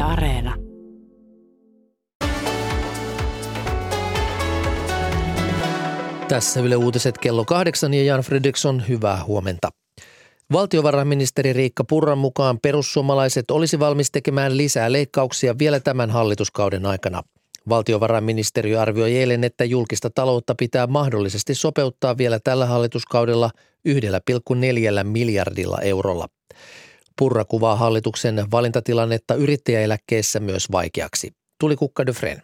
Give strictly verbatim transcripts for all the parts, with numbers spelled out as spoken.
Areena. Tässä Yle Uutiset kello kahdeksan ja Jan Fredriksson, hyvää huomenta. Valtiovarainministeri Riikka Purran mukaan perussuomalaiset olisi valmis tekemään lisää leikkauksia vielä tämän hallituskauden aikana. Valtiovarainministeriö arvioi eilen, että julkista taloutta pitää mahdollisesti sopeuttaa vielä tällä hallituskaudella yhdellä pilkku neljällä miljardilla eurolla. Purra kuvaa hallituksen valintatilannetta yrittäjäeläkkeessä myös vaikeaksi. Tulikukka Dufresne.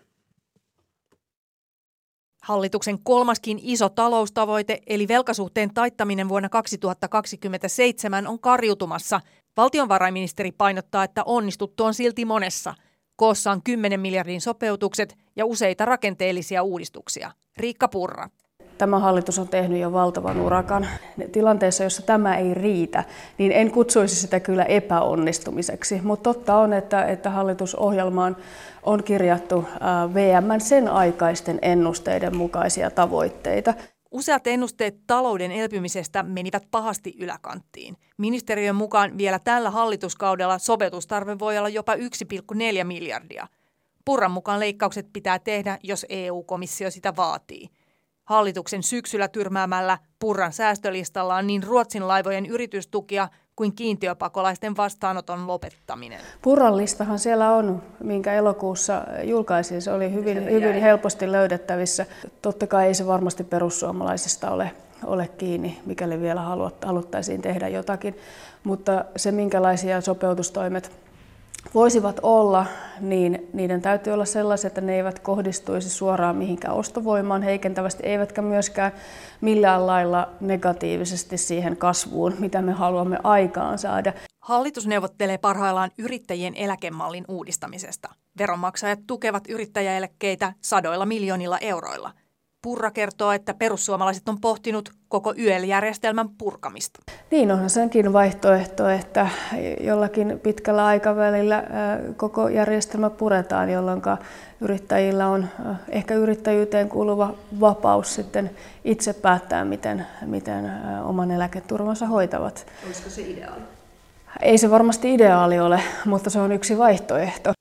Hallituksen kolmaskin iso taloustavoite eli velkasuhteen taittaminen vuonna kaksituhattakaksikymmentäseitsemän on karjutumassa. Valtiovarainministeri painottaa, että onnistuttu on silti monessa. Koossa on kymmenen miljardin sopeutukset ja useita rakenteellisia uudistuksia. Riikka Purra. Tämä hallitus on tehnyt jo valtavan urakan. Tilanteessa, jossa tämä ei riitä, niin en kutsuisi sitä kyllä epäonnistumiseksi. Mutta totta on, että, että hallitusohjelmaan on kirjattu V M:n sen aikaisten ennusteiden mukaisia tavoitteita. Useat ennusteet talouden elpymisestä menivät pahasti yläkanttiin. Ministeriön mukaan vielä tällä hallituskaudella sopeutustarve voi olla jopa yksi pilkku neljä miljardia. Purran mukaan leikkaukset pitää tehdä, jos E U-komissio sitä vaatii. Hallituksen syksyllä tyrmäämällä Purran säästölistalla on niin Ruotsin laivojen yritystukia kuin kiintiöpakolaisten vastaanoton lopettaminen. Purran listahan siellä on, minkä elokuussa julkaisin. Se oli hyvin, hyvin helposti löydettävissä. Totta kai ei se varmasti perussuomalaisista ole, ole kiinni, mikäli vielä haluttaisiin tehdä jotakin. Mutta se, minkälaisia sopeutustoimet voisivat olla, niin niiden täytyy olla sellaisia, että ne eivät kohdistuisi suoraan mihinkään ostovoimaan heikentävästi, eivätkä myöskään millään lailla negatiivisesti siihen kasvuun, mitä me haluamme aikaan saada. Hallitus neuvottelee parhaillaan yrittäjien eläkemallin uudistamisesta. Veronmaksajat tukevat yrittäjäeläkkeitä sadoilla miljoonilla euroilla. Purra kertoo, että perussuomalaiset on pohtinut koko Y E L-järjestelmän purkamista. Niin, onhan senkin vaihtoehto, että jollakin pitkällä aikavälillä koko järjestelmä puretaan, jolloin yrittäjillä on ehkä yrittäjyyteen kuuluva vapaus sitten itse päättää, miten, miten oman eläketurvansa hoitavat. Olisiko se ideaali? Ei se varmasti ideaali ole, mutta se on yksi vaihtoehto.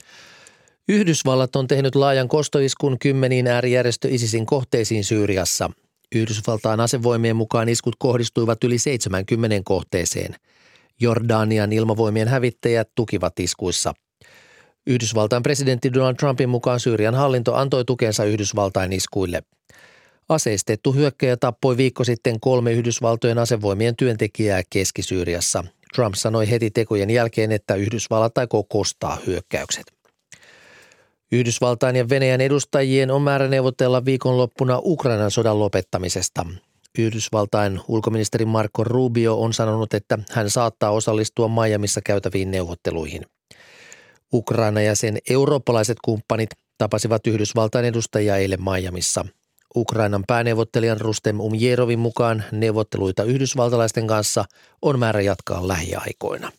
Yhdysvallat on tehnyt laajan kostoiskun kymmeniin äärijärjestö ISISin kohteisiin Syyriassa. Yhdysvaltain asevoimien mukaan iskut kohdistuivat yli seitsemäänkymmeneen kohteeseen. Jordanian ilmavoimien hävittäjät tukivat iskuissa. Yhdysvaltain presidentti Donald Trumpin mukaan Syyrian hallinto antoi tukensa Yhdysvaltain iskuille. Aseistettu hyökkäjä tappoi viikko sitten kolme Yhdysvaltojen asevoimien työntekijää Keski-Syyriassa. Trump sanoi heti tekojen jälkeen, että Yhdysvallat aikoo kostaa hyökkäykset. Yhdysvaltain ja Venäjän edustajien on määrä neuvotella viikonloppuna Ukrainan sodan lopettamisesta. Yhdysvaltain ulkoministeri Marco Rubio on sanonut, että hän saattaa osallistua Miamissa käytäviin neuvotteluihin. Ukraina ja sen eurooppalaiset kumppanit tapasivat Yhdysvaltain edustajia eilen Miamissa. Ukrainan pääneuvottelijan Rustem Umjerovin mukaan neuvotteluita yhdysvaltalaisten kanssa on määrä jatkaa lähiaikoina.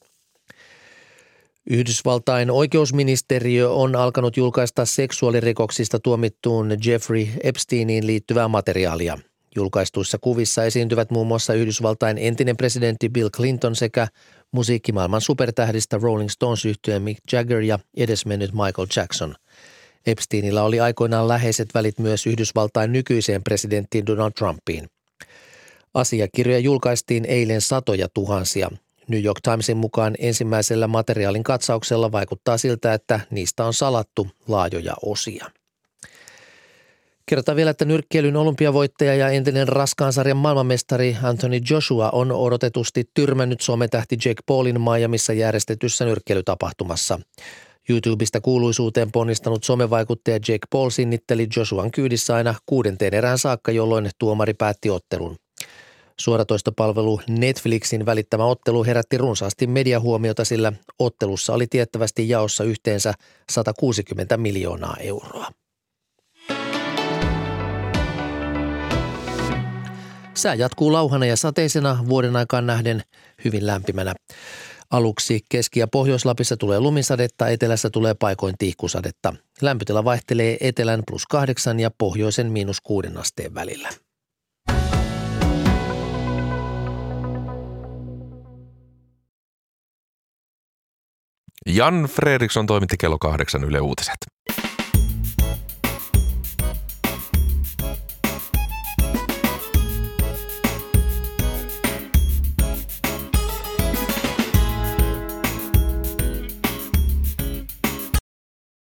Yhdysvaltain oikeusministeriö on alkanut julkaista seksuaalirikoksista tuomittuun Jeffrey Epsteiniin liittyvää materiaalia. Julkaistuissa kuvissa esiintyvät muun muassa Yhdysvaltain entinen presidentti Bill Clinton sekä musiikkimaailman supertähdistä Rolling Stones-yhtyeen Mick Jagger ja edesmennyt Michael Jackson. Epsteinillä oli aikoinaan läheiset välit myös Yhdysvaltain nykyiseen presidenttiin Donald Trumpiin. Asiakirjoja julkaistiin eilen satoja tuhansia. New York Timesin mukaan ensimmäisellä materiaalin katsauksella vaikuttaa siltä, että niistä on salattu laajoja osia. Kerrotaan vielä, että nyrkkeilyn olympiavoittaja ja entinen raskaan sarjan maailmanmestari Anthony Joshua on odotetusti tyrmännyt sometähti Jake Paulin Miamissa järjestetyssä nyrkkeilytapahtumassa. YouTubesta kuuluisuuteen ponnistanut somevaikuttaja Jake Paul sinnitteli Joshuan kyydissä aina kuudenteen erään saakka, jolloin tuomari päätti ottelun. Suoratoistopalvelu Netflixin välittämä ottelu herätti runsaasti mediahuomiota, sillä ottelussa oli tiettävästi jaossa yhteensä sata kuusikymmentä miljoonaa euroa. Sää jatkuu lauhana ja sateisena vuoden aikaan nähden hyvin lämpimänä. Aluksi Keski- ja Pohjois-Lapissa tulee lumisadetta, etelässä tulee paikoin tihkusadetta. Lämpötila vaihtelee etelän plus kahdeksan ja pohjoisen miinus kuuden asteen välillä. Jan Fredriksson toimitti kello kahdeksan Yle Uutiset.